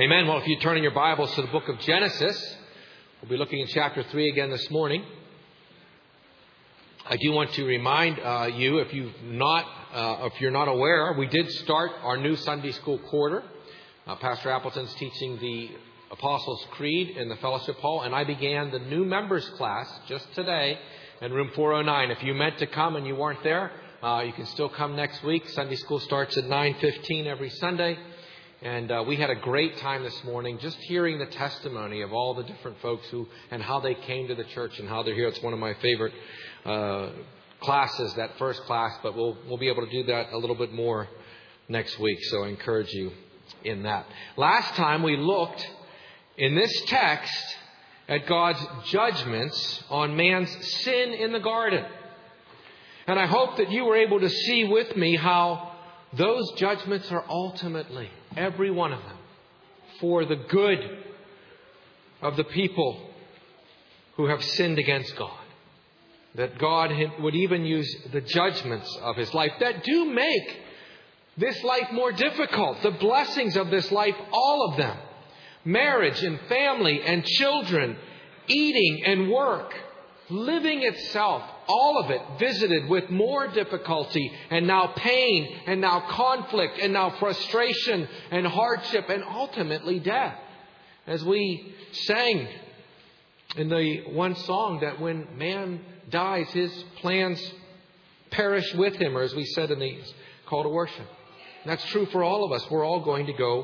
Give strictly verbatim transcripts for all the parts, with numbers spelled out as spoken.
Amen. Well, if you turn in your Bibles to the book of Genesis, we'll be looking in chapter three again this morning. I do want to remind uh, you, if you've not, uh, if you're not aware, we did start our new Sunday school quarter. Uh, Pastor Appleton's teaching the Apostles' Creed in the Fellowship Hall, and I began the new members class just today in room four oh nine. If you meant to come and you weren't there, uh, you can still come next week. Sunday school starts at nine fifteen every Sunday. And uh, we had a great time this morning just hearing the testimony of all the different folks who and how they came to the church and how they're here. It's one of my favorite uh, classes, that first class, but we'll we'll be able to do that a little bit more next week. So I encourage you in that. Last time we looked in this text at God's judgments on man's sin in the garden. And I hope that you were able to see with me how those judgments are ultimately, every one of them, for the good of the people who have sinned against God. That God would even use the judgments of His life that do make this life more difficult. The blessings of this life, all of them. Marriage and family and children, eating and work, living itself, all of it visited with more difficulty and now pain and now conflict and now frustration and hardship and ultimately death. As we sang in the one song that when man dies, his plans perish with him, or as we said in the call to worship. And that's true for all of us. We're all going to go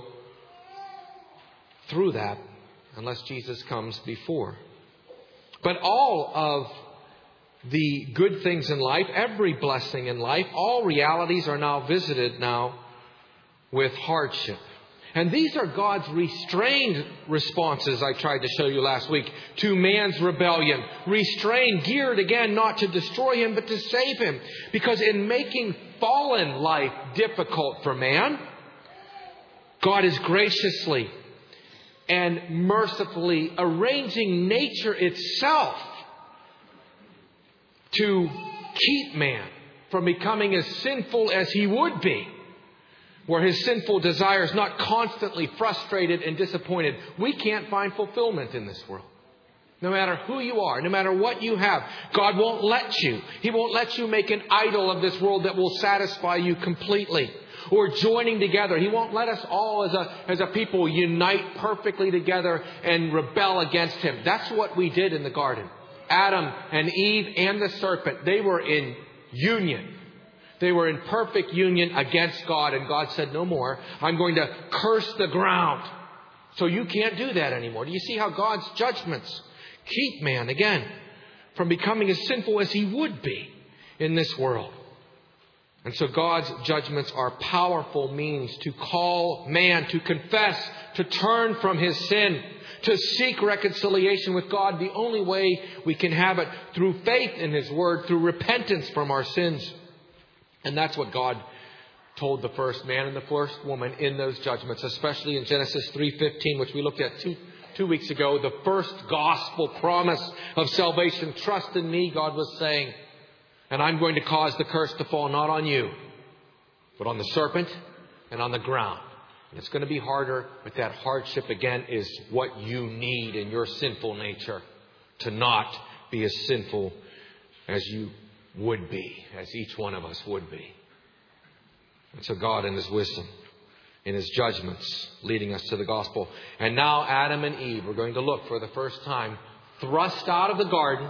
through that unless Jesus comes before. But all of the good things in life, every blessing in life, all realities are now visited now with hardship. And these are God's restrained responses, I tried to show you last week, to man's rebellion. Restrained, geared again, not to destroy him, but to save him. Because in making fallen life difficult for man, God is graciously and mercifully arranging nature itself to keep man from becoming as sinful as he would be, where his sinful desires not constantly frustrated and disappointed. We can't find fulfillment in this world. No matter who you are, no matter what you have, God won't let you. He won't let you make an idol of this world that will satisfy you completely. Or joining together. He won't let us all as a as a people unite perfectly together and rebel against Him. That's what we did in the garden. Adam and Eve and the serpent, they were in union. They were in perfect union against God. And God said, no more. I'm going to curse the ground. So you can't do that anymore. Do you see how God's judgments keep man, again, from becoming as sinful as he would be in this world? And so God's judgments are powerful means to call man to confess, to turn from his sin, to seek reconciliation with God. The only way we can have it through faith in His Word, through repentance from our sins. And that's what God told the first man and the first woman in those judgments, especially in Genesis three fifteen, which we looked at two, two weeks ago. The first gospel promise of salvation. Trust in me, God was saying. And I'm going to cause the curse to fall not on you, but on the serpent and on the ground. And it's going to be harder, but that hardship again is what you need in your sinful nature to not be as sinful as you would be, as each one of us would be. And so God in His wisdom, in His judgments, leading us to the gospel. And now Adam and Eve, we're going to look for the first time, thrust out of the garden,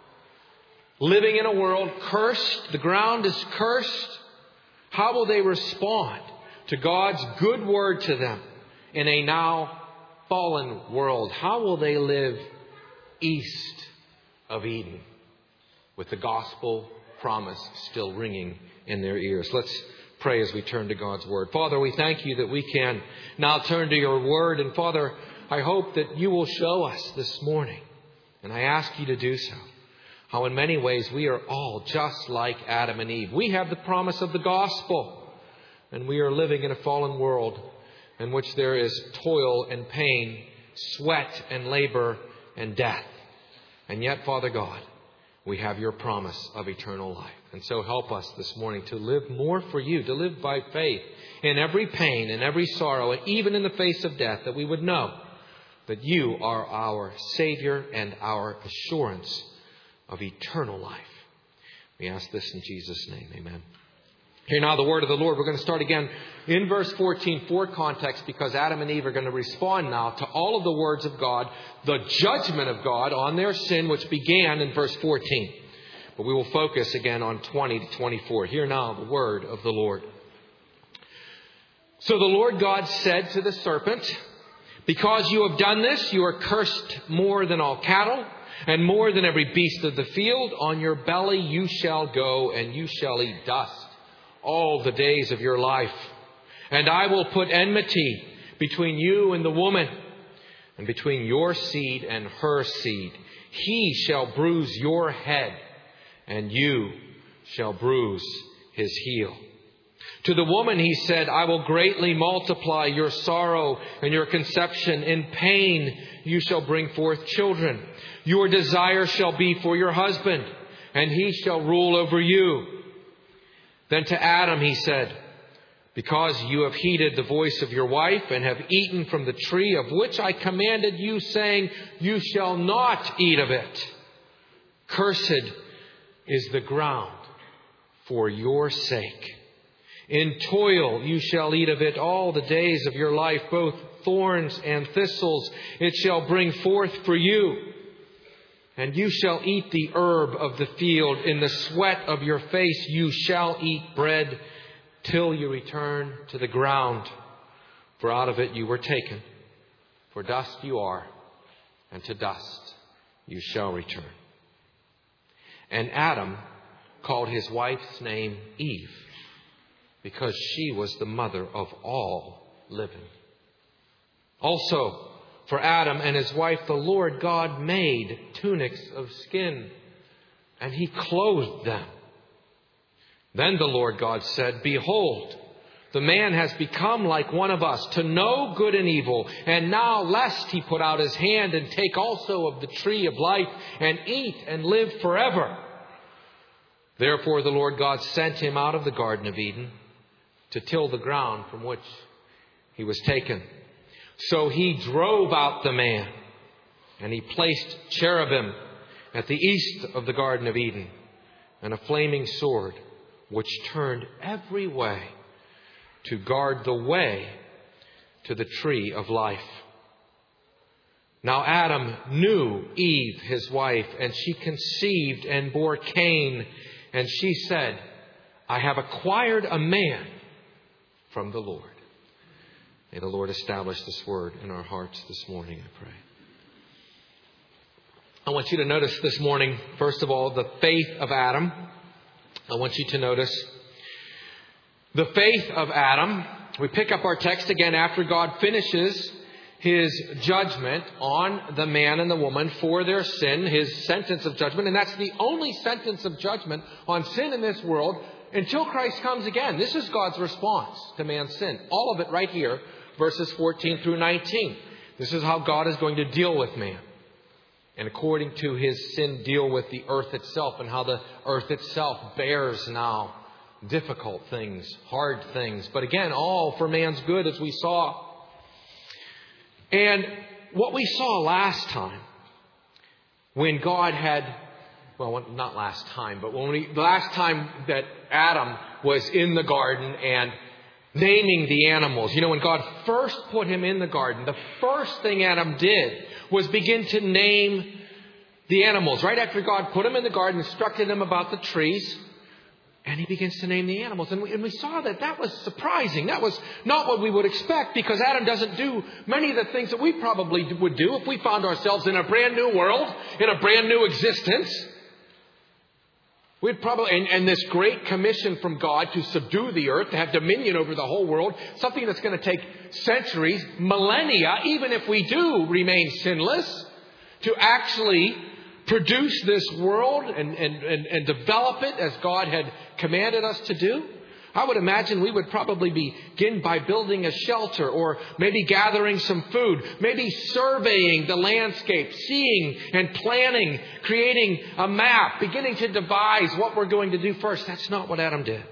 living in a world cursed. The ground is cursed. How will they respond to God's good word to them in a now fallen world? How will they live east of Eden with the gospel promise still ringing in their ears? Let's pray as we turn to God's word. Father, we thank You that we can now turn to Your word. And Father, I hope that You will show us this morning, and I ask You to do so, how in many ways we are all just like Adam and Eve. We have the promise of the gospel, and we are living in a fallen world in which there is toil and pain, sweat and labor and death. And yet, Father God, we have your promise of eternal life. And so help us this morning to live more for you, to live by faith in every pain and every sorrow, and even in the face of death, that we would know that you are our Savior and our assurance of eternal life. We ask this in Jesus' name. Amen. Here now the word of the Lord. We're going to start again in verse fourteen for context, because Adam and Eve are going to respond now to all of the words of God, the judgment of God on their sin, which began in verse fourteen. But we will focus again on twenty to twenty-four. Hear now the word of the Lord. So the Lord God said to the serpent, because you have done this, you are cursed more than all cattle and more than every beast of the field. On your belly you shall go, and you shall eat dust all the days of your life. And I will put enmity between you and the woman, and between your seed and her seed. He shall bruise your head, and you shall bruise his heel. To the woman he said, I will greatly multiply your sorrow and your conception. In pain you shall bring forth children. Your desire shall be for your husband, and he shall rule over you. Then to Adam he said, because you have heeded the voice of your wife and have eaten from the tree of which I commanded you, saying, you shall not eat of it. Cursed is the ground for your sake. In toil you shall eat of it all the days of your life, both thorns and thistles it shall bring forth for you. And you shall eat the herb of the field. In the sweat of your face you shall eat bread till you return to the ground. For out of it you were taken. For dust you are, and to dust you shall return. And Adam called his wife's name Eve, because she was the mother of all living. Also, for Adam and his wife, the Lord God made tunics of skin, and he clothed them. Then the Lord God said, behold, the man has become like one of us, to know good and evil. And now, lest he put out his hand and take also of the tree of life and eat and live forever. Therefore the Lord God sent him out of the Garden of Eden to till the ground from which he was taken. So he drove out the man, and he placed cherubim at the east of the Garden of Eden, and a flaming sword which turned every way to guard the way to the tree of life. Now Adam knew Eve, his wife, and she conceived and bore Cain. And she said, I have acquired a man from the Lord. May the Lord establish this word in our hearts this morning, I pray. I want you to notice this morning, first of all, the faith of Adam. I want you to notice the faith of Adam. We pick up our text again after God finishes his judgment on the man and the woman for their sin, his sentence of judgment. And that's the only sentence of judgment on sin in this world until Christ comes again. This is God's response to man's sin. All of it right here, verses fourteen through nineteen. This is how God is going to deal with man. And according to his sin, deal with the earth itself, and how the earth itself bears now difficult things, hard things. But again, all for man's good, as we saw. And what we saw last time, when God had, well, not last time, but when we, the last time that Adam was in the garden and naming the animals. You know, when God first put him in the garden, the first thing Adam did was begin to name the animals. Right after God put him in the garden, instructed him about the trees, and he begins to name the animals. And we, and we saw that that was surprising. That was not what we would expect, because Adam doesn't do many of the things that we probably would do if we found ourselves in a brand new world, in a brand new existence. We'd probably, and, and this great commission from God to subdue the earth, to have dominion over the whole world, something that's going to take centuries, millennia, even if we do remain sinless, to actually produce this world and, and, and, and develop it as God had commanded us to do. I would imagine we would probably begin by building a shelter, or maybe gathering some food, maybe surveying the landscape, seeing and planning, creating a map, beginning to devise what we're going to do first. That's not what Adam did.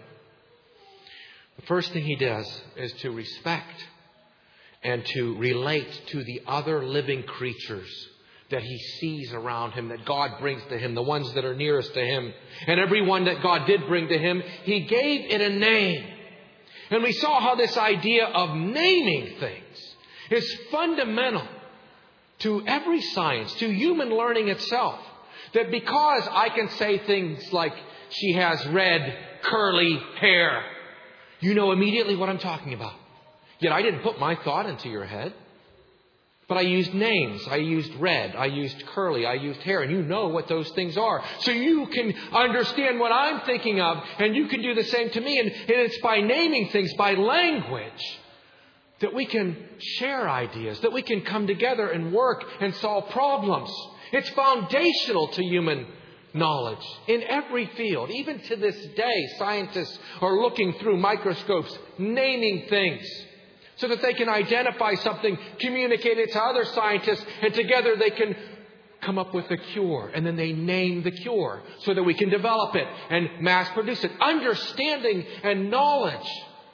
The first thing he does is to respect and to relate to the other living creatures that he sees around him, that God brings to him, the ones that are nearest to him. And every one that God did bring to him, he gave it a name. And we saw how this idea of naming things is fundamental to every science, to human learning itself. That because I can say things like, she has red, curly hair, you know immediately what I'm talking about. Yet I didn't put my thought into your head. But I used names. I used red. I used curly. I used hair. And you know what those things are. So you can understand what I'm thinking of. And you can do the same to me. And it's by naming things, by language, that we can share ideas. That we can come together and work and solve problems. It's foundational to human knowledge in every field. Even to this day, scientists are looking through microscopes, naming things, so that they can identify something, communicate it to other scientists, and together they can come up with a cure. And then they name the cure so that we can develop it and mass produce it. Understanding and knowledge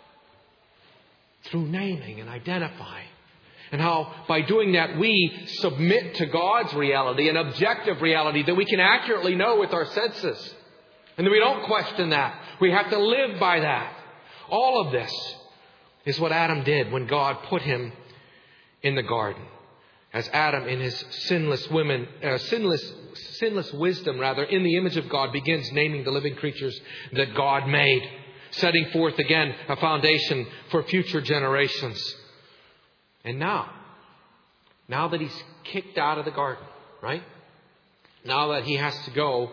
through naming and identifying. And how by doing that we submit to God's reality, an objective reality that we can accurately know with our senses. And that we don't question that. We have to live by that. All of this is what Adam did when God put him in the garden. As Adam, in his sinless women, uh, sinless, sinless wisdom, rather, in the image of God, begins naming the living creatures that God made, setting forth again a foundation for future generations. And now, now that he's kicked out of the garden, right? Now that he has to go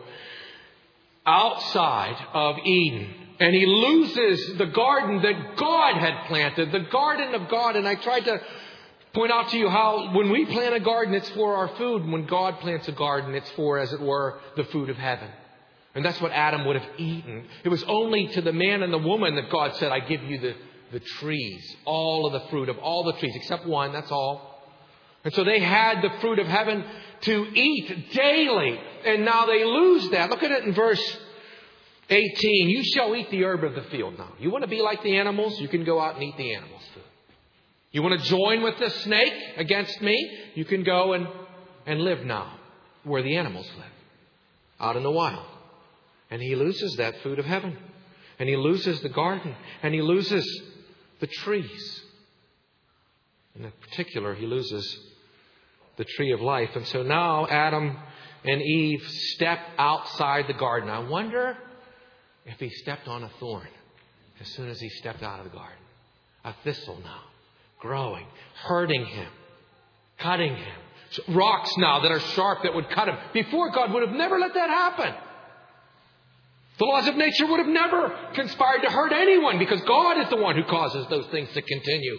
outside of Eden, and he loses the garden that God had planted, the garden of God. And I tried to point out to you how when we plant a garden, it's for our food. When God plants a garden, it's for, as it were, the food of heaven. And that's what Adam would have eaten. It was only to the man and the woman that God said, I give you the, the trees, all of the fruit of all the trees, except one, that's all. And so they had the fruit of heaven to eat daily. And now they lose that. Look at it in verse eighteen, you shall eat the herb of the field. Now, you want to be like the animals? You can go out and eat the animals' food. You want to join with the snake against me? You can go and, and live now where the animals live, out in the wild. And he loses that food of heaven. And he loses the garden. And he loses the trees. In particular, he loses the tree of life. And so now Adam and Eve step outside the garden. I wonder if he stepped on a thorn as soon as he stepped out of the garden. A thistle now, growing, hurting him, cutting him. Rocks now that are sharp that would cut him. Before, God would have never let that happen. The laws of nature would have never conspired to hurt anyone because God is the one who causes those things to continue.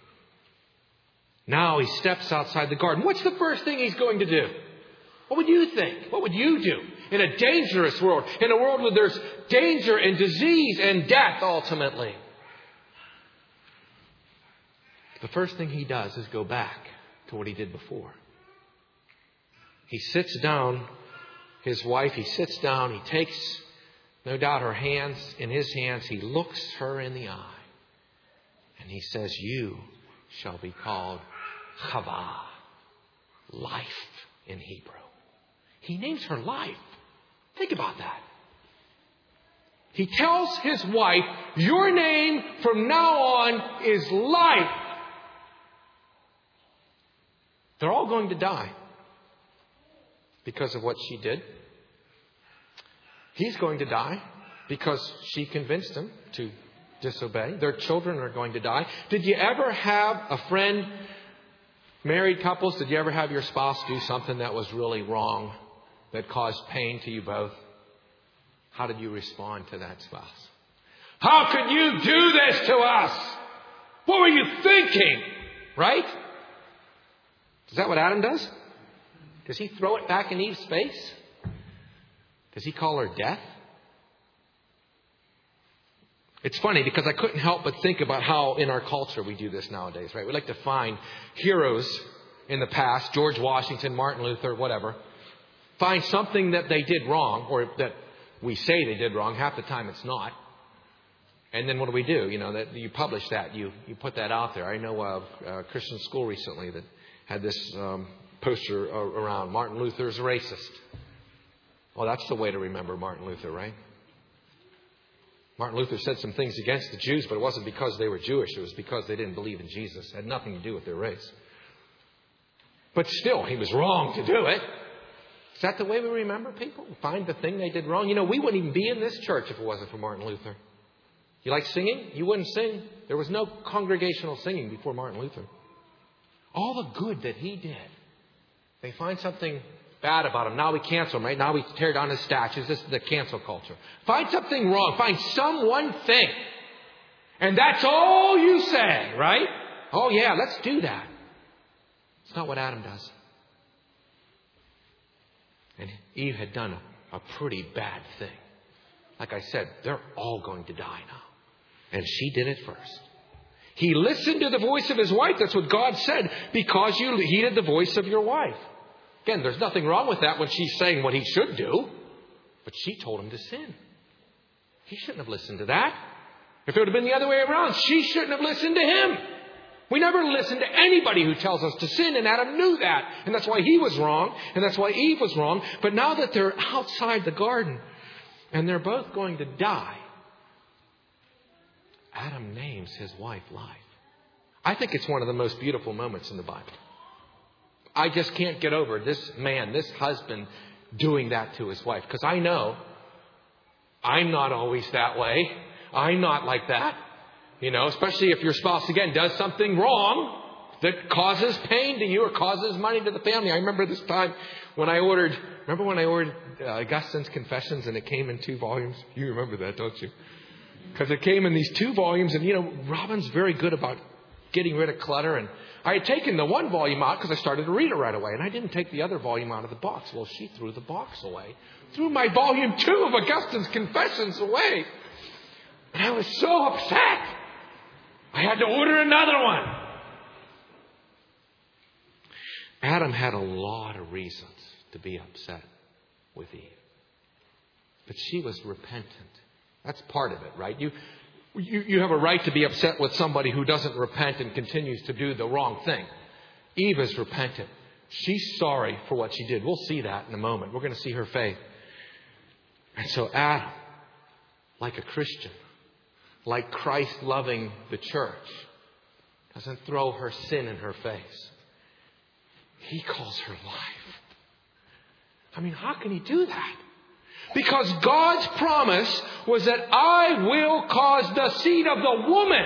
Now he steps outside the garden. What's the first thing he's going to do? What would you think? What would you do in a dangerous world? In a world where there's danger and disease and death ultimately. The first thing he does is go back to what he did before. He sits down, his wife, he sits down, he takes, no doubt, her hands in his hands. He looks her in the eye. And he says, you shall be called Chava, life in Hebrew. He names her life. Think about that. He tells his wife, your name from now on is life. They're all going to die because of what she did. He's going to die because she convinced him to disobey. Their children are going to die. Did you ever have a friend, married couples, did you ever have your spouse do something that was really wrong, that caused pain to you both? How did you respond to that spouse? How could you do this to us? What were you thinking? Right? Is that what Adam does? Does he throw it back in Eve's face? Does he call her death? It's funny because I couldn't help but think about how in our culture we do this nowadays, right? We like to find heroes in the past, George Washington, Martin Luther, whatever. Find something that they did wrong, or that we say they did wrong. Half the time it's not. And then what do we do? You know, that you publish that, you you put that out there. I know of a Christian school recently that had this um, poster around, Martin Luther's racist. Well, that's the way to remember Martin Luther, right? Martin Luther said some things against the Jews, but it wasn't because they were Jewish. It was because they didn't believe in Jesus. It had nothing to do with their race. But still, he was wrong to do it. Is that the way we remember people? Find the thing they did wrong? You know, we wouldn't even be in this church if it wasn't for Martin Luther. You like singing? You wouldn't sing. There was no congregational singing before Martin Luther. All the good that he did. They find something bad about him. Now we cancel him, right? Now we tear down his statues. This is the cancel culture. Find something wrong. Find some one thing. And that's all you say, right? Oh yeah, let's do that. It's not what Adam does. And Eve had done a, a pretty bad thing. Like I said, they're all going to die now. And she did it first. He listened to the voice of his wife. That's what God said. Because you heeded the voice of your wife. Again, there's nothing wrong with that when she's saying what he should do. But she told him to sin. He shouldn't have listened to that. If it would have been the other way around, she shouldn't have listened to him. We never listen to anybody who tells us to sin. And Adam knew that. And that's why he was wrong. And that's why Eve was wrong. But now that they're outside the garden and they're both going to die, Adam names his wife Life. I think it's one of the most beautiful moments in the Bible. I just can't get over this man, this husband, doing that to his wife. Because I know I'm not always that way. I'm not like that. You know, especially if your spouse, again, does something wrong that causes pain to you or causes money to the family. I remember this time when I ordered, remember when I ordered uh, Augustine's Confessions and it came in two volumes? You remember that, don't you? Because it came in these two volumes and, you know, Robin's very good about getting rid of clutter. And I had taken the one volume out because I started to read it right away. And I didn't take the other volume out of the box. Well, she threw the box away. Threw my volume two of Augustine's Confessions away. And I was so upset. I had to order another one. Adam had a lot of reasons to be upset with Eve. But she was repentant. That's part of it, right? You, you, you have a right to be upset with somebody who doesn't repent and continues to do the wrong thing. Eve is repentant. She's sorry for what she did. We'll see that in a moment. We're going to see her faith. And so Adam, like a Christian, like Christ loving the church, doesn't throw her sin in her face. He calls her life. I mean, how can he do that? Because God's promise was that I will cause the seed of the woman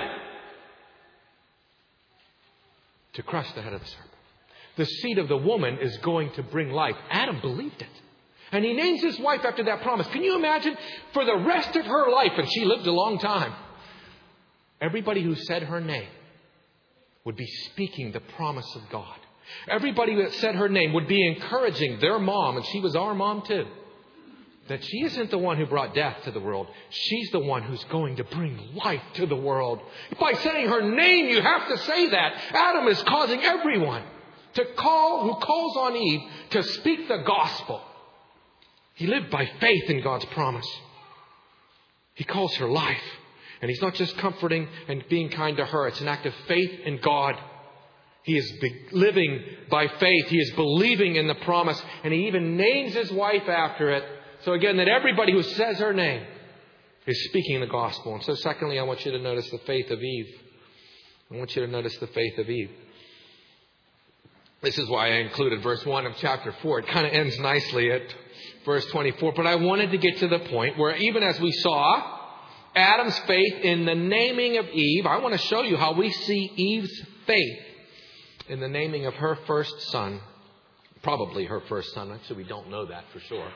to crush the head of the serpent. The seed of the woman is going to bring life. Adam believed it. And he names his wife after that promise. Can you imagine? For the rest of her life, and she lived a long time, everybody who said her name would be speaking the promise of God. Everybody that said her name would be encouraging their mom, and she was our mom too, that she isn't the one who brought death to the world. She's the one who's going to bring life to the world. By saying her name, you have to say that. Adam is causing everyone to call, who calls on Eve, to speak the gospel. He lived by faith in God's promise. He calls her life. And he's not just comforting and being kind to her. It's an act of faith in God. He is be- living by faith. He is believing in the promise. And he even names his wife after it. So again, that everybody who says her name is speaking the gospel. And so secondly, I want you to notice the faith of Eve. I want you to notice the faith of Eve. This is why I included verse one of chapter four. It kind of ends nicely at verse twenty-four. But I wanted to get to the point where even as we saw Adam's faith in the naming of Eve, I want to show you how we see Eve's faith in the naming of her first son. Probably her first son. Actually, we don't know that for sure.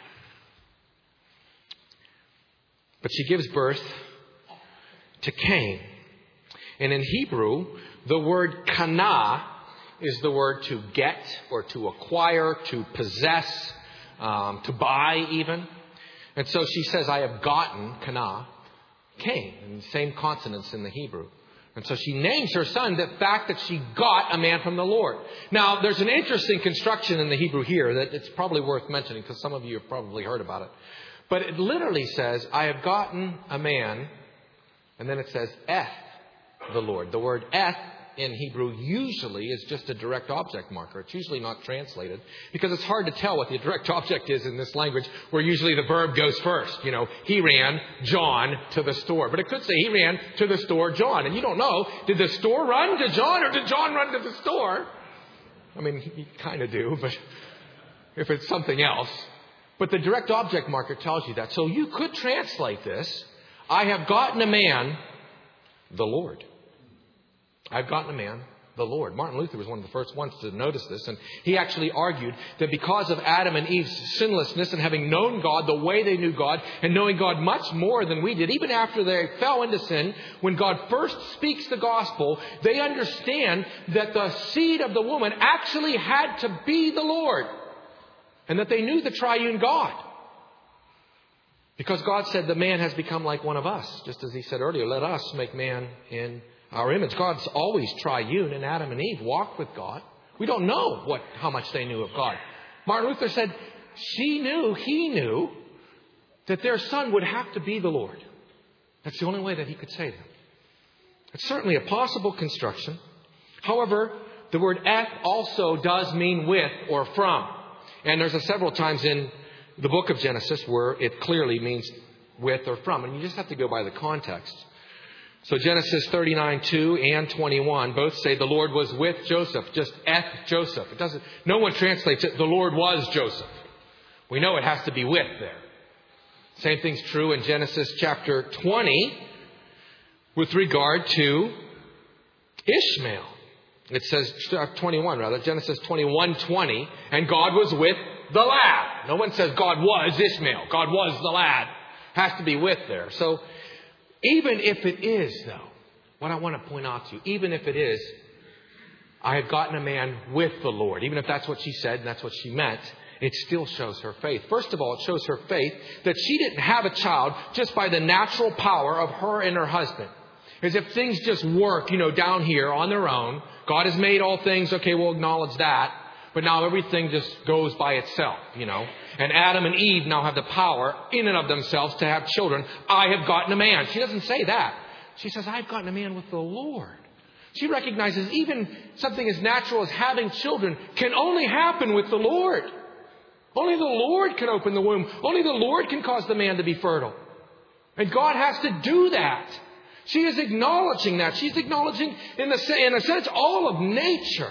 But she gives birth to Cain. And in Hebrew, the word kana is the word to get or to acquire, to possess, um, to buy even. And so she says, I have gotten, kana, Cain. And same consonants in the Hebrew. And so she names her son the fact that she got a man from the Lord. Now, there's an interesting construction in the Hebrew here that it's probably worth mentioning because some of you have probably heard about it. But it literally says, I have gotten a man, and then it says, eth, the Lord. The word eth in Hebrew usually is just a direct object marker. It's usually not translated because it's hard to tell what the direct object is in this language where usually the verb goes first. You know, he ran John to the store. But it could say he ran to the store John. And you don't know, did the store run to John or did John run to the store? I mean, you kind of do, but if it's something else. But the direct object marker tells you that. So you could translate this, I have gotten a man, the Lord. I've gotten a man, the Lord. Martin Luther was one of the first ones to notice this. And he actually argued that because of Adam and Eve's sinlessness and having known God the way they knew God and knowing God much more than we did, even after they fell into sin, when God first speaks the gospel, they understand that the seed of the woman actually had to be the Lord. And that they knew the triune God. Because God said the man has become like one of us. Just as he said earlier, let us make man in our image. God's always triune, and Adam and Eve walked with God. We don't know what how much they knew of God. Martin Luther said she knew, he knew, that their son would have to be the Lord. That's the only way that he could say that. It's certainly a possible construction. However, the word eth also does mean with or from. And there's a several times in the book of Genesis where it clearly means with or from. And you just have to go by the context. So Genesis thirty-nine two and twenty-one both say the Lord was with Joseph, just eth Joseph. It doesn't. No one translates it, the Lord was Joseph. We know it has to be with there. Same thing's true in Genesis chapter twenty with regard to Ishmael. It says twenty-one rather, Genesis twenty-one twenty, and God was with the lad. No one says God was Ishmael. God was the lad. Has to be with there. So even if it is, though, what I want to point out to you, even if it is, I have gotten a man with the Lord. Even if that's what she said and that's what she meant, it still shows her faith. First of all, it shows her faith that she didn't have a child just by the natural power of her and her husband. As if things just work, you know, down here on their own. God has made all things. Okay, we'll acknowledge that. But now everything just goes by itself, you know. And Adam and Eve now have the power in and of themselves to have children. I have gotten a man. She doesn't say that. She says, I've gotten a man with the Lord. She recognizes even something as natural as having children can only happen with the Lord. Only the Lord can open the womb. Only the Lord can cause the man to be fertile. And God has to do that. She is acknowledging that. She's acknowledging, in, the, in a sense, all of nature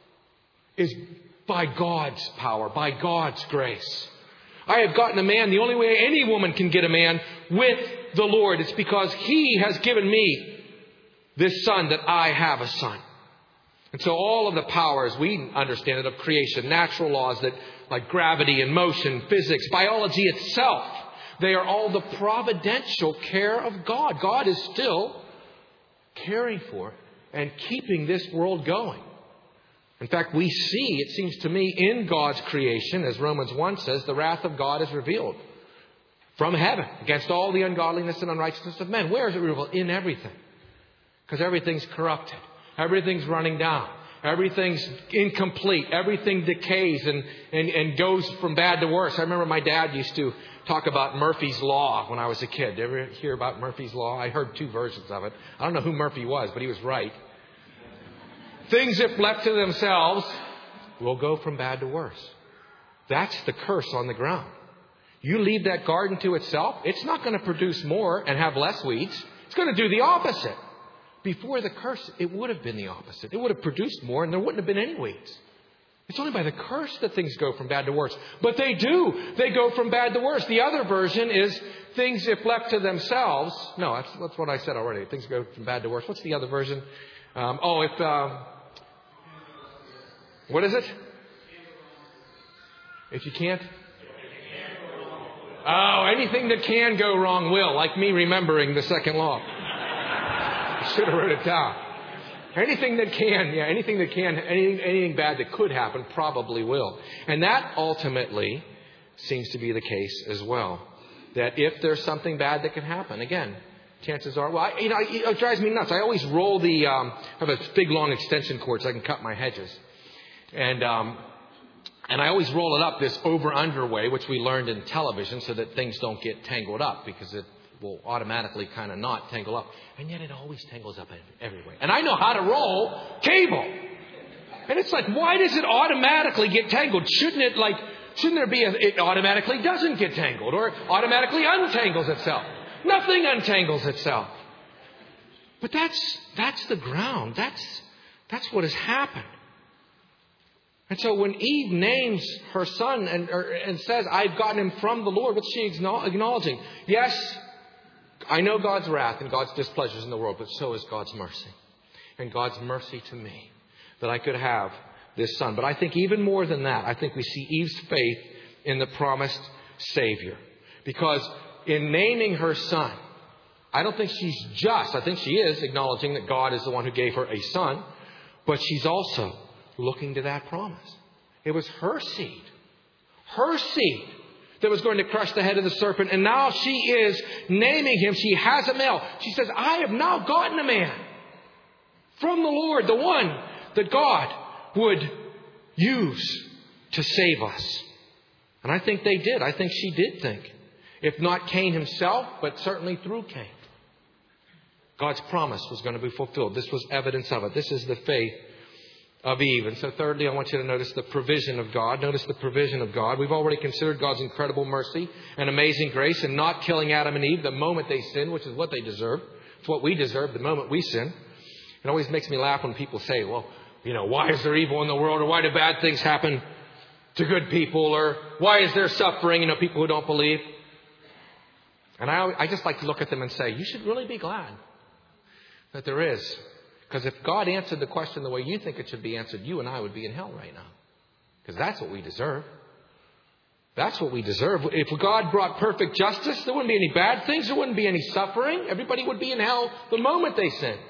is by God's power, by God's grace. I have gotten a man. The only way any woman can get a man with the Lord is because He has given me this son, that I have a son. And so all of the powers, we understand it, of creation, natural laws that like gravity and motion, physics, biology itself, they are all the providential care of God. God is still caring for and keeping this world going. In fact, we see, it seems to me, in God's creation, as Romans one says, the wrath of God is revealed from heaven against all the ungodliness and unrighteousness of men. Where is it revealed? In everything. Because everything's corrupted. Everything's running down. Everything's incomplete. Everything decays and, and, and goes from bad to worse. I remember my dad used to talk about Murphy's Law when I was a kid. Did you ever hear about Murphy's Law? I heard two versions of it. I don't know who Murphy was, but he was right. Things, if left to themselves, will go from bad to worse. That's the curse on the ground. You leave that garden to itself, it's not going to produce more and have less weeds. It's going to do the opposite. Before the curse, it would have been the opposite. It would have produced more and there wouldn't have been any weeds. It's only by the curse that things go from bad to worse. But they do. They go from bad to worse. The other version is things, if left to themselves. No, that's, that's what I said already. Things go from bad to worse. What's the other version? Um, oh, if... Um, what is it? If you can't? Oh, anything that can go wrong will. Like me remembering the second law. I should have wrote it down. Anything that can, yeah, anything that can, anything, anything bad that could happen probably will. And that ultimately seems to be the case as well. That if there's something bad that can happen, again, chances are, well, I, you know, it drives me nuts. I always roll the, um, I have a big long extension cord so I can cut my hedges. And, um, and I always roll it up this over-under way, which we learned in television so that things don't get tangled up because it will automatically kind of not tangle up. And yet it always tangles up everywhere. And I know how to roll cable. And it's like, why does it automatically get tangled? Shouldn't it like, shouldn't there be a, it automatically doesn't get tangled or automatically untangles itself? Nothing untangles itself. But that's, that's the ground. That's, that's what has happened. And so when Eve names her son and, or, and says, I've gotten him from the Lord, what's she acknowledging? Yes, I know God's wrath and God's displeasures in the world, but so is God's mercy. And God's mercy to me that I could have this son. But I think even more than that, I think we see Eve's faith in the promised Savior. Because in naming her son, I don't think she's just, I think she is acknowledging that God is the one who gave her a son, but she's also looking to that promise. It was her seed, her seed that was going to crush the head of the serpent. And now she is naming him. She has a male. She says, I have now gotten a man from the Lord, the one that God would use to save us. And I think they did. I think she did think. If not Cain himself, but certainly through Cain. God's promise was going to be fulfilled. This was evidence of it. This is the faith of Eve. And so thirdly, I want you to notice the provision of God. Notice the provision of God. We've already considered God's incredible mercy and amazing grace in not killing Adam and Eve the moment they sinned, which is what they deserve. It's what we deserve the moment we sin. It always makes me laugh when people say, well, you know, why is there evil in the world? Or why do bad things happen to good people? Or why is there suffering? You know, people who don't believe. And I, I just like to look at them and say, you should really be glad that there is. Because if God answered the question the way you think it should be answered, you and I would be in hell right now. Because that's what we deserve. That's what we deserve. If God brought perfect justice, there wouldn't be any bad things. There wouldn't be any suffering. Everybody would be in hell the moment they sin.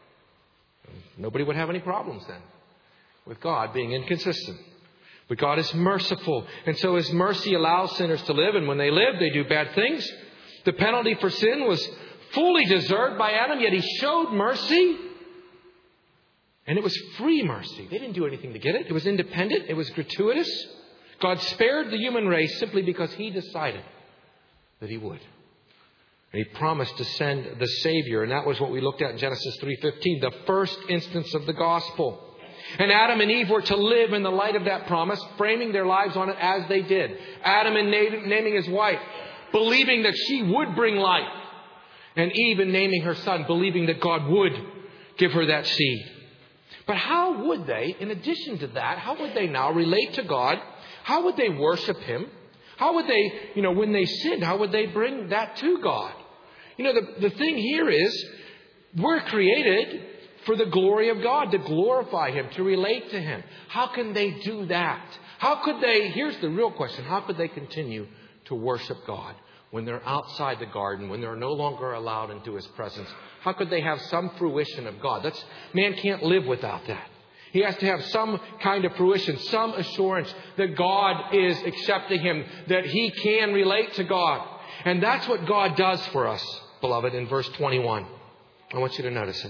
Nobody would have any problems then with God being inconsistent. But God is merciful. And so His mercy allows sinners to live. And when they live, they do bad things. The penalty for sin was fully deserved by Adam, yet He showed mercy. And it was free mercy. They didn't do anything to get it. It was independent. It was gratuitous. God spared the human race simply because He decided that He would. And He promised to send the Savior. And that was what we looked at in Genesis three fifteen, the first instance of the gospel. And Adam and Eve were to live in the light of that promise, framing their lives on it as they did. Adam in naming his wife, believing that she would bring life. And Eve in naming her son, believing that God would give her that seed. But how would they, in addition to that, how would they now relate to God? How would they worship Him? How would they, you know, when they sinned, how would they bring that to God? You know, the, the thing here is, we're created for the glory of God, to glorify Him, to relate to Him. How can they do that? How could they, here's the real question, how could they continue to worship God when they're outside the garden, when they're no longer allowed into His presence? How could they have some fruition of God? That's, man can't live without that. He has to have some kind of fruition, some assurance that God is accepting him, that he can relate to God. And that's what God does for us, beloved, in verse twenty-one. I want you to notice it.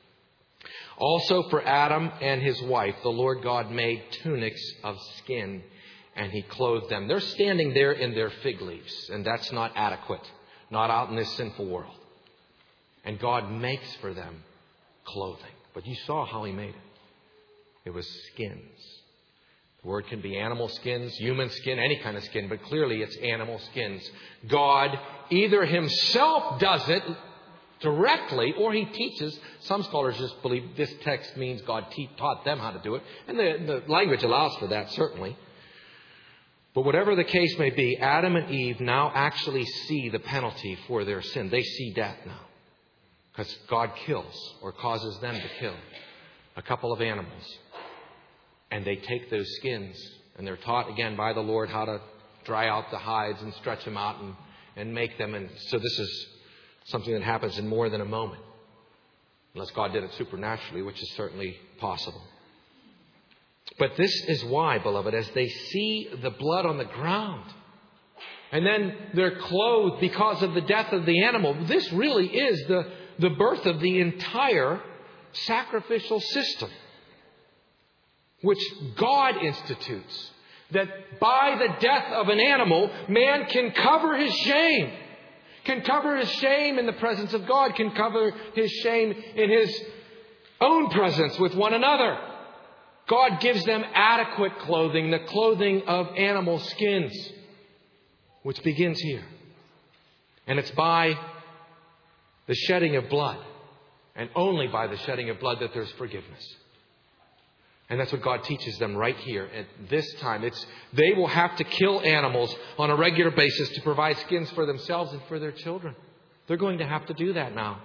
Also for Adam and his wife, the Lord God made tunics of skin, and He clothed them. They're standing there in their fig leaves, and that's not adequate, not out in this sinful world. And God makes for them clothing. But you saw how He made it. It was skins. The word can be animal skins, human skin, any kind of skin, but clearly it's animal skins. God either Himself does it directly, or He teaches. Some scholars just believe this text means God te- taught them how to do it. And the, the language allows for that, certainly. But whatever the case may be, Adam and Eve now actually see the penalty for their sin. They see death now. Because God kills, or causes them to kill, a couple of animals. And they take those skins, and they're taught again by the Lord how to dry out the hides and stretch them out and, and make them. And so this is something that happens in more than a moment. Unless God did it supernaturally, which is certainly possible. But this is why, beloved, as they see the blood on the ground, And then they're clothed because of the death of the animal. This really is the, the birth of the entire sacrificial system, which God institutes. That by the death of an animal, man can cover his shame. Can cover his shame in the presence of God. Can cover his shame in his own presence with one another. God gives them adequate clothing, the clothing of animal skins, which begins here. And it's by the shedding of blood, and only by the shedding of blood, that there's forgiveness. And that's what God teaches them right here at this time. It's they will have to kill animals on a regular basis to provide skins for themselves and for their children. They're going to have to do that now.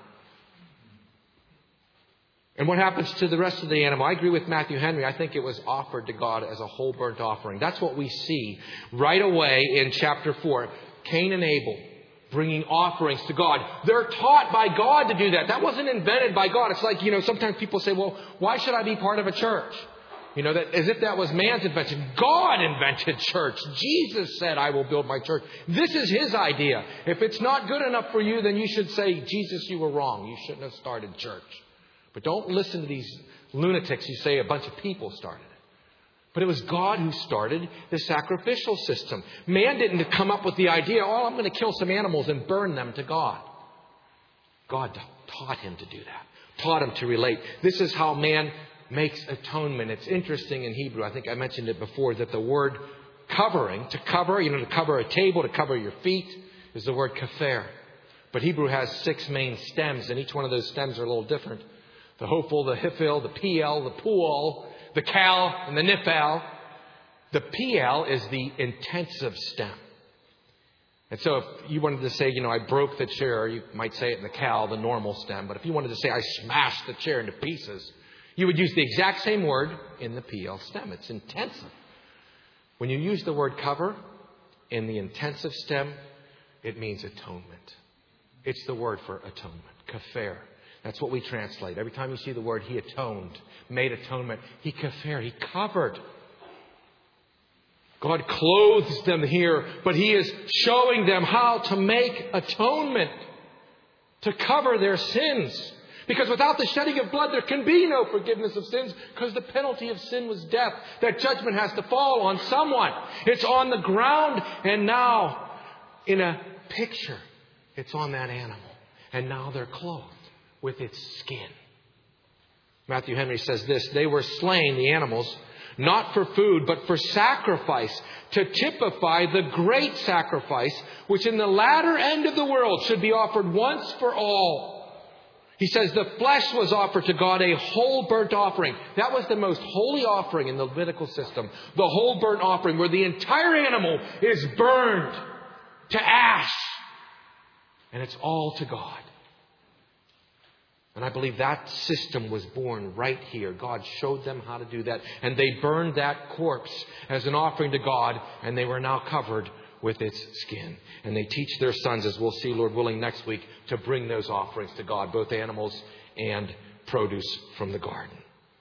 And what happens to the rest of the animal? I agree with Matthew Henry. I think it was offered to God as a whole burnt offering. That's what we see right away in chapter four. Cain and Abel bringing offerings to God. They're taught by God to do that. That wasn't invented by God. It's like, you know, sometimes people say, well, why should I be part of a church? You know, that as if that was man's invention. God invented church. Jesus said, I will build my church. This is His idea. If it's not good enough for you, then you should say, Jesus, you were wrong. You shouldn't have started church. But don't listen to these lunatics who say a bunch of people started it. But it was God who started the sacrificial system. Man didn't come up with the idea, oh, I'm going to kill some animals and burn them to God. God taught him to do that. Taught him to relate. This is how man makes atonement. It's interesting in Hebrew. I think I mentioned it before that the word covering, to cover, you know, to cover a table, to cover your feet, is the word kafer. But Hebrew has six main stems, and each one of those stems are a little different. The hofel, the hifil, the piel, the puol, the kal, and the nifal. The piel is the intensive stem. And so if you wanted to say, you know, I broke the chair, you might say it in the kal, the normal stem. But if you wanted to say I smashed the chair into pieces, you would use the exact same word in the piel stem. It's intensive. When you use the word cover in the intensive stem, it means atonement. It's the word for atonement, kafer. That's what we translate. Every time you see the word, He atoned, made atonement. He kafer, He covered. God clothes them here, but He is showing them how to make atonement, to cover their sins. Because without the shedding of blood, there can be no forgiveness of sins, because the penalty of sin was death. That judgment has to fall on someone. It's on the ground, and now, in a picture, it's on that animal. And now they're clothed with its skin. Matthew Henry says this, they were slain, the animals, not for food, but for sacrifice, to typify the great sacrifice, which in the latter end of the world should be offered once for all. He says the flesh was offered to God, a whole burnt offering. That was the most holy offering in the Levitical system. The whole burnt offering, where the entire animal is burned to ash. And it's all to God. And I believe that system was born right here. God showed them how to do that. And they burned that corpse as an offering to God. And they were now covered with its skin. And they teach their sons, as we'll see, Lord willing, next week, to bring those offerings to God, both animals and produce from the garden.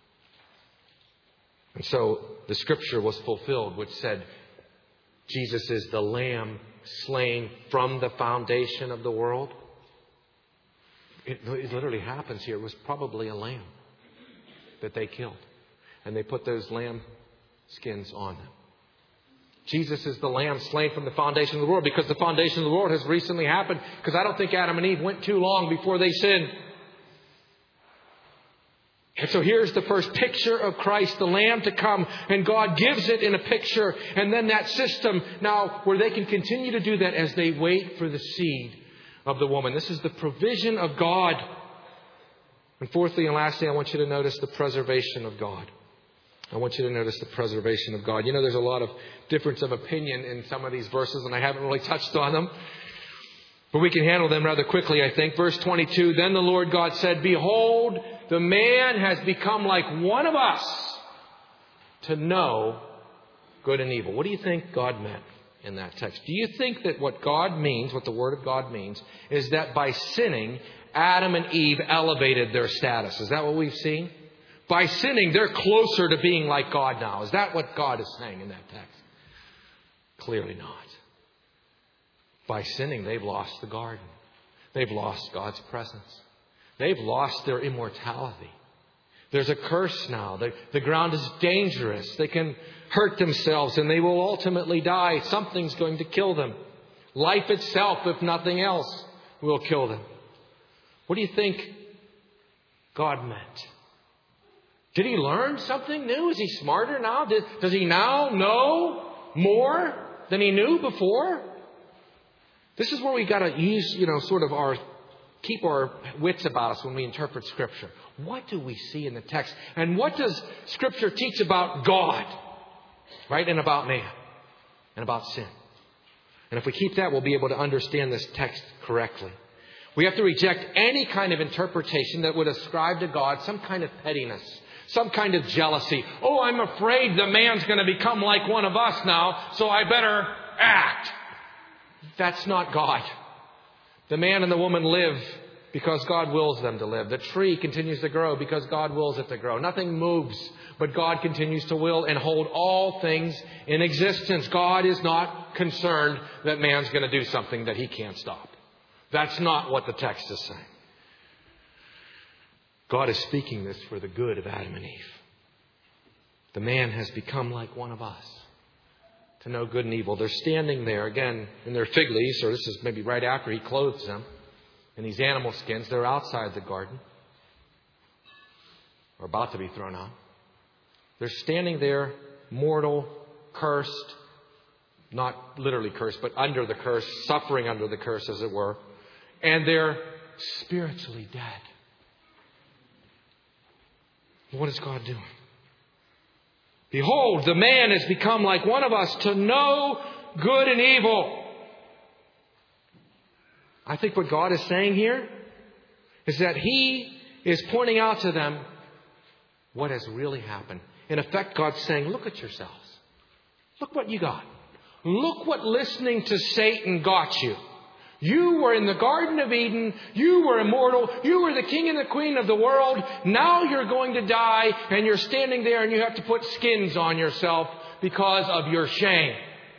And so the scripture was fulfilled, which said, Jesus is the Lamb slain from the foundation of the world. It, it literally happens here. It was probably a lamb that they killed. And they put those lamb skins on them. Jesus is the Lamb slain from the foundation of the world, because the foundation of the world has recently happened. Because I don't think Adam and Eve went too long before they sinned. And so here's the first picture of Christ, the Lamb to come. And God gives it in a picture. And then that system now where they can continue to do that as they wait for the seed of the woman. This is the provision of God. And fourthly and lastly, I want you to notice the preservation of God. I want you to notice the preservation of God. You know, there's a lot of difference of opinion in some of these verses, and I haven't really touched on them. But we can handle them rather quickly, I think. Verse twenty-two, then the Lord God said, behold, the man has become like one of us to know good and evil. What do you think God meant in that text? Do you think that what God means, what the Word of God means, is that by sinning, Adam and Eve elevated their status? Is that what we've seen? By sinning, they're closer to being like God now. Is that what God is saying in that text? Clearly not. By sinning, they've lost the garden. They've lost God's presence. They've lost their immortality. There's a curse now. The, the ground is dangerous. They can hurt themselves and they will ultimately die. Something's going to kill them. Life itself, if nothing else, will kill them. What do you think God meant? Did he learn something new? Is he smarter now? Did, does he now know more than he knew before? This is where we got to use, you know, sort of our, keep our wits about us when we interpret Scripture. What do we see in the text? And what does Scripture teach about God? Right? And about man. And about sin. And if we keep that, we'll be able to understand this text correctly. We have to reject any kind of interpretation that would ascribe to God some kind of pettiness, some kind of jealousy. Oh, I'm afraid the man's going to become like one of us now, so I better act. That's not God. The man and the woman live because God wills them to live. The tree continues to grow because God wills it to grow. Nothing moves, but God continues to will and hold all things in existence. God is not concerned that man's going to do something that he can't stop. That's not what the text is saying. God is speaking this for the good of Adam and Eve. The man has become like one of us, to know good and evil. They're standing there again in their fig leaves, or this is maybe right after he clothes them in these animal skins. They're outside the garden, or about to be thrown out. They're standing there, mortal, cursed, not literally cursed, but under the curse, suffering under the curse, as it were. And they're spiritually dead. What is God doing? Behold, the man has become like one of us, to know good and evil. I think what God is saying here is that He is pointing out to them what has really happened. In effect, God's saying, look at yourselves. Look what you got. Look what listening to Satan got you. You were in the Garden of Eden. You were immortal. You were the king and the queen of the world. Now you're going to die, and you're standing there and you have to put skins on yourself because of your shame.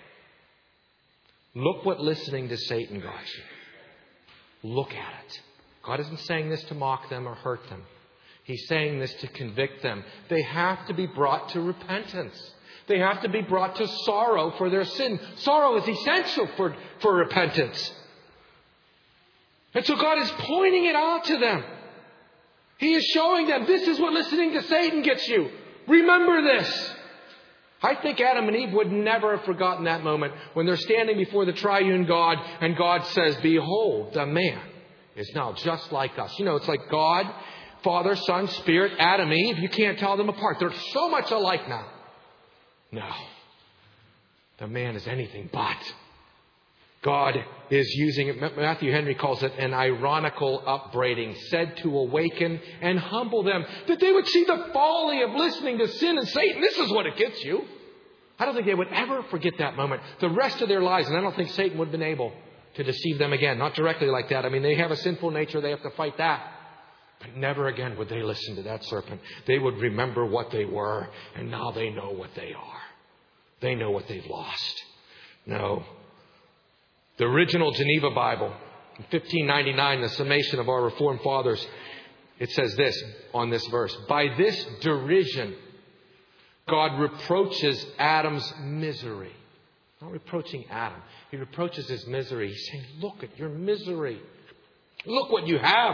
Look what listening to Satan got you. Look at it. God isn't saying this to mock them or hurt them. He's saying this to convict them. They have to be brought to repentance. They have to be brought to sorrow for their sin. Sorrow is essential for, for repentance. And so God is pointing it out to them. He is showing them, this is what listening to Satan gets you. Remember this. I think Adam and Eve would never have forgotten that moment when they're standing before the triune God and God says, behold, the man is now just like us. You know, it's like God, Father, Son, Spirit, Adam, Eve. You can't tell them apart. They're so much alike now. No. The man is anything but. God is using it. Matthew Henry calls it an ironical upbraiding, said to awaken and humble them, that they would see the folly of listening to sin and Satan. This is what it gets you. I don't think they would ever forget that moment the rest of their lives. And I don't think Satan would have been able to deceive them again. Not directly like that. I mean, they have a sinful nature. They have to fight that. But never again would they listen to that serpent. They would remember what they were. And now they know what they are. They know what they've lost. No. The original Geneva Bible, in fifteen ninety-nine, the summation of our Reformed fathers, it says this on this verse. By this derision, God reproaches Adam's misery. Not reproaching Adam. He reproaches his misery. He's saying, look at your misery. Look what you have.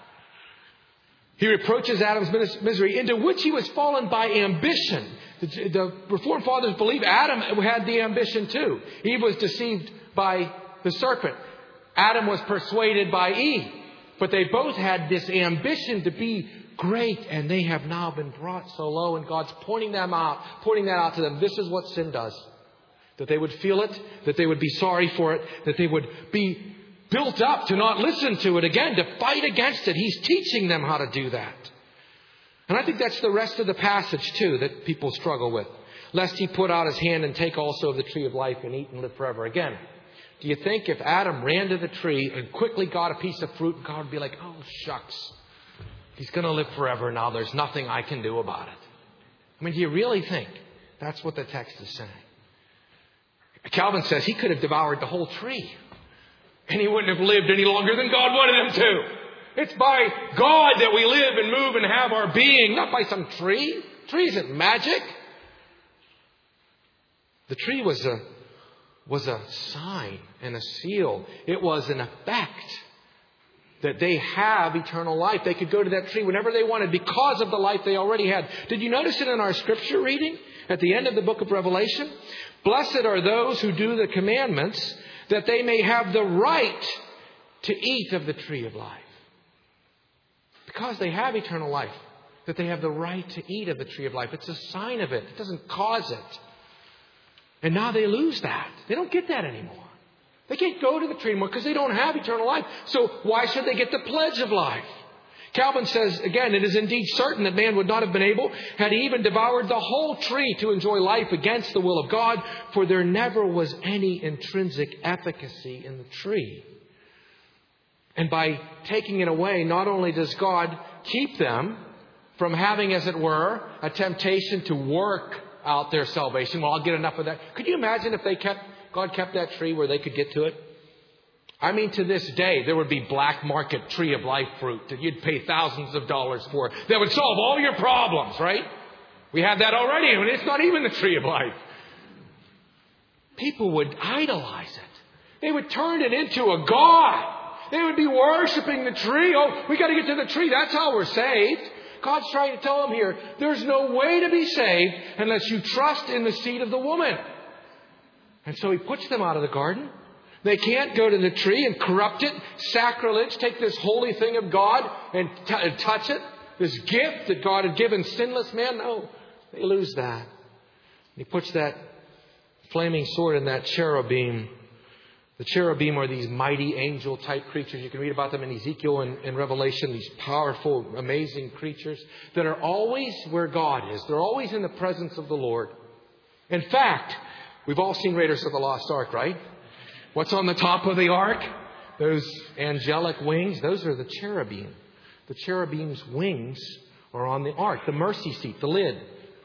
He reproaches Adam's misery, into which he was fallen by ambition. The, the Reformed fathers believe Adam had the ambition too. Eve was deceived by the serpent. Adam was persuaded by Eve. But they both had this ambition to be great, and they have now been brought so low, and God's pointing them out, pointing that out to them. This is what sin does. That they would feel it, that they would be sorry for it, that they would be built up to not listen to it again, to fight against it. He's teaching them how to do that. And I think that's the rest of the passage too that people struggle with. Lest he put out his hand and take also of the tree of life and eat and live forever. Again, do you think if Adam ran to the tree and quickly got a piece of fruit, God would be like, oh, shucks, he's going to live forever now. There's nothing I can do about it. I mean, do you really think that's what the text is saying? Calvin says he could have devoured the whole tree. And he wouldn't have lived any longer than God wanted him to. It's by God that we live and move and have our being, not by some tree. Tree isn't magic. The tree was a, was a sign and a seal. It was an effect that they have eternal life. They could go to that tree whenever they wanted because of the life they already had. Did you notice it in our scripture reading at the end of the book of Revelation? Blessed are those who do the commandments, that they may have the right to eat of the tree of life. Because they have eternal life, that they have the right to eat of the tree of life. It's a sign of it. It doesn't cause it. And now they lose that. They don't get that anymore. They can't go to the tree anymore because they don't have eternal life. So why should they get the pledge of life? Calvin says, again, it is indeed certain that man would not have been able, had he even devoured the whole tree, to enjoy life against the will of God, for there never was any intrinsic efficacy in the tree. And by taking it away, not only does God keep them from having, as it were, a temptation to work out their salvation. Well, I'll get enough of that. Could you imagine if they kept, God kept that tree where they could get to it? I mean, to this day, there would be black market tree of life fruit that you'd pay thousands of dollars for that would solve all your problems, right? We have that already, and it's not even the tree of life. People would idolize it. They would turn it into a god. They would be worshiping the tree. Oh, we got to get to the tree. That's how we're saved. God's trying to tell them here, there's no way to be saved unless you trust in the seed of the woman. And so he puts them out of the garden. They can't go to the tree and corrupt it, sacrilege, take this holy thing of God and t- and touch it. This gift that God had given sinless man. No, they lose that. He puts that flaming sword in that cherubim. The cherubim are these mighty angel type creatures. You can read about them in Ezekiel and, and Revelation. These powerful, amazing creatures that are always where God is. They're always in the presence of the Lord. In fact, we've all seen Raiders of the Lost Ark, right? What's on the top of the ark? Those angelic wings. Those are the cherubim. The cherubim's wings are on the ark. The mercy seat, the lid.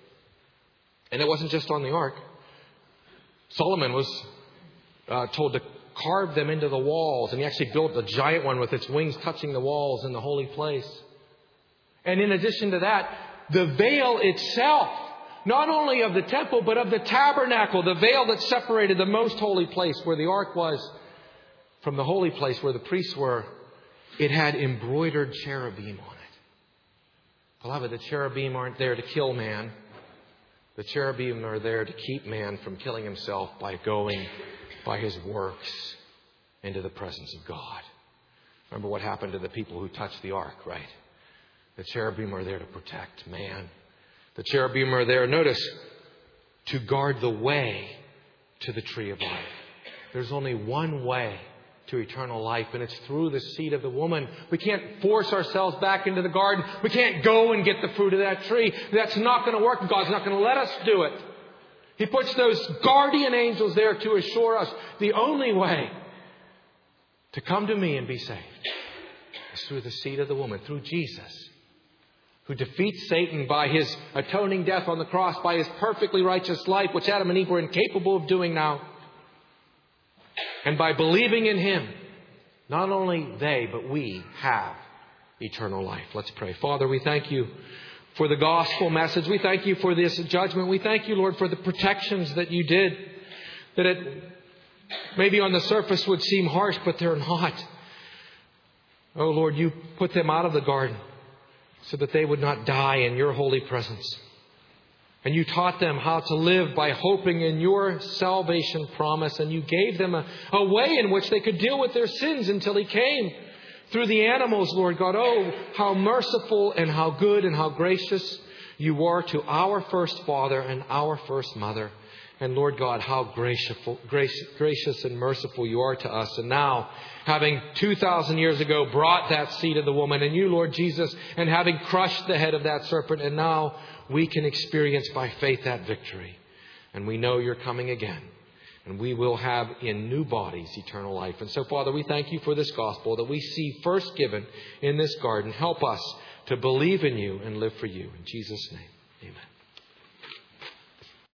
And it wasn't just on the ark. Solomon was uh, told to carve them into the walls. And he actually built a giant one with its wings touching the walls in the holy place. And in addition to that, the veil itself, not only of the temple, but of the tabernacle, the veil that separated the most holy place where the ark was from the holy place where the priests were, it had embroidered cherubim on it. Beloved, the cherubim aren't there to kill man. The cherubim are there to keep man from killing himself by going by his works into the presence of God. Remember what happened to the people who touched the ark, right? The cherubim are there to protect man. The cherubim are there, notice, to guard the way to the tree of life. There's only one way to eternal life, and it's through the seed of the woman. We can't force ourselves back into the garden. We can't go and get the fruit of that tree. That's not going to work. God's not going to let us do it. He puts those guardian angels there to assure us the only way to come to me and be saved is through the seed of the woman, through Jesus, who defeats Satan by his atoning death on the cross, by his perfectly righteous life, which Adam and Eve were incapable of doing now. And by believing in him, not only they, but we have eternal life. Let's pray. Father, we thank you for the gospel message. We thank you for this judgment. We thank you, Lord, for the protections that you did. That it maybe on the surface would seem harsh, but they're not. Oh, Lord, you put them out of the garden so that they would not die in your holy presence. And you taught them how to live by hoping in your salvation promise. And you gave them a, a way in which they could deal with their sins until he came. Through the animals, Lord God. Oh, how merciful and how good and how gracious you are to our first father and our first mother. And Lord God, how gracious, gracious and merciful you are to us. And now, having two thousand years ago brought that seed of the woman, and you, Lord Jesus, and having crushed the head of that serpent, and now we can experience by faith that victory. And we know you're coming again. And we will have in new bodies eternal life. And so, Father, we thank you for this gospel that we see first given in this garden. Help us to believe in you and live for you. In Jesus' name, amen.